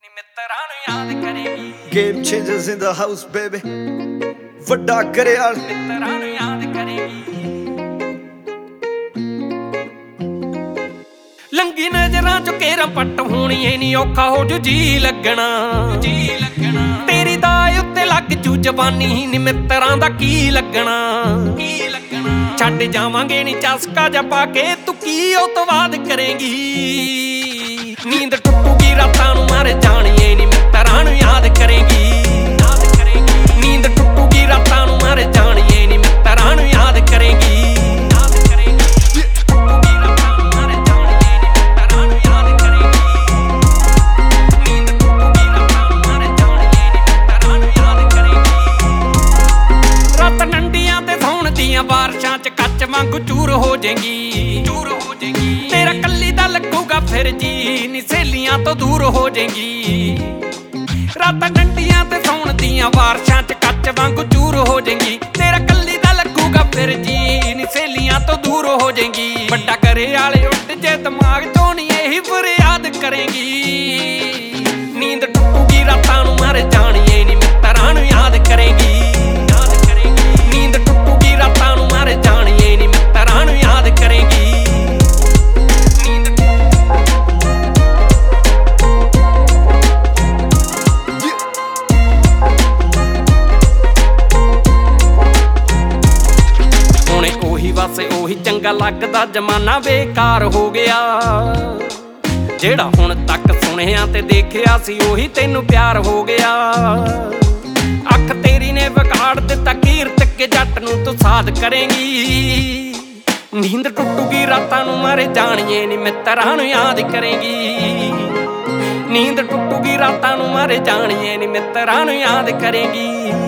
याद करेगी Game changers in the house, baby. ਵੱਡਾ ਕਰਿਆਲ ਮਿੱਤਰਾਂ ਨੂੰ ਯਾਦ ਕਰੇਗੀ ਲੰਗੀ ਨਜ਼ਰਾਂ ਚੋਂ ਕੇਰਾਂ ਪੱਟ ਹੋਣੀ ਏ ਨੀ ਔਖਾ ਹੋ ਜੂ ਜੀ ਲੱਗਣਾ ਤੇਰੀ ਦਾ ਉੱਤੇ ਲੱਗ ਜੂ ਜਵਾਨੀ ਨੀ ਮਿੱਤਰਾਂ ਦਾ ਕੀ ਲੱਗਣਾ ਛੱਡ ਜਾਵਾਂਗੇ ਨੀ ਚਸਕਾ ਜਾ ਪਾ ਕੇ ਤੂੰ ਕੀ ਉਹ ਤੋਂ ਬਾਅਦ ਕਰੇਗੀ ਨੀਂਦ ਟੁੱਟੂਗੀ ਰਾਤਾਂ ਨੂੰ ਮਰ ਜਾਣੀਏ ਨੀ ਮਿੱਤਰਾਂ ਨੂੰ ਯਾਦ ਕਰੇਗੀ ਨੀਂਦ ਟੁੱਟੂਗੀ ਰਾਤਾਂ ਨੂੰ ਮਰ ਜਾਣੀਏ ਨੀ ਮਿੱਤਰਾਂ ਨੂੰ ਯਾਦ ਕਰੇਗੀ ਬਾਰਸ਼ਾਂ ਚ ਕੱਚ ਵਾਂਗੂ ਚੂਰ ਹੋ ਜਾਏਗੀ ਤੇਰਾ ਕੱਲੀ ਦਾ ਲੱਗੂਗਾ ਫਿਰ ਜੀ ਨੀ ਸਹੇਲੀਆਂ ਤੋਂ ਦੂਰ ਹੋ ਜਾਏਗੀ ਰਾਤਾਂ ਡੰਡੀਆਂ ਤੇ ਸੌਣ ਦੀਆਂ ਬਾਰਸ਼ਾਂ ਚ ਕੱਚ ਵਾਂਗੂ ਚੂਰ ਹੋ ਜਾਏਗੀ ਤੇਰਾ ਕੱਲੀ ਦਾ ਲੱਗੂਗਾ ਫਿਰ ਜੀ ਨੀ ਸਹੇਲੀਆਂ ਤੋਂ ਦੂਰ ਹੋ ਜਾਏਗੀ ਵੱਡਾ ਕਰੇ ਵਾਲੇ ਉੱਡ ਜੇ ਦਿਮਾਗ ਚੋਂ ਨੀ ਇਹੀ ਫਰਿਆਦ ਕਰੇਗੀ ਨੀਂਦ ਟੁੱਟੂਗੀ ਰਾਤਾਂ ਨੂੰ ਮਰ ਜਾਣੀਏ ਨੀ ਮਿੱਤਰਾਂ ਨੂੰ ਯਾਦ ਕਰੇਗੀ ਨੀਂਦ ਟੁੱਟੂਗੀ ਰਾਤਾਂ ਨੂੰ ਮਰ ਜਾਣੀਏ ਨੀ ਮਿੱਤਰਾਂ ਨੂੰ ਯਾਦ ਕਰੇਗੀ ਹੁਣੇ ਉਹੀ ਵਾਸੇ ਉਹੀ ਚੰਗਾ ਲੱਗਦਾ ਜ਼ਮਾਨਾ ਬੇਕਾਰ ਹੋ ਗਿਆ ਜਿਹੜਾ ਹੁਣ ਤੱਕ ਸੁਣਿਆ ਤੇ ਦੇਖਿਆ ਸੀ ਉਹੀ ਤੈਨੂੰ ਪਿਆਰ ਹੋ ਗਿਆ ਅੱਖ ਤੇਰੀ ਨੇ ਵਿਗਾੜ ਦਿੱਤਾ ਕੀਰਤ ਕੇ ਜੱਟ ਨੂੰ ਤੂੰ ਸਾਧ ਕਰੇਂਗੀ ਨੀਂਦ ਟੁੱਟੂਗੀ ਰਾਤਾਂ ਨੂੰ ਮਰ ਜਾਣੀਏ ਨੀ ਮਿੱਤਰਾਂ ਨੂੰ ਯਾਦ ਕਰੇਂਗੀ ਨੀਂਦ ਟੁੱਟੂਗੀ ਰਾਤਾਂ ਨੂੰ ਮਰ ਜਾਣੀਏ ਨੀ ਮਿੱਤਰਾਂ ਨੂੰ ਯਾਦ ਕਰੇਂਗੀ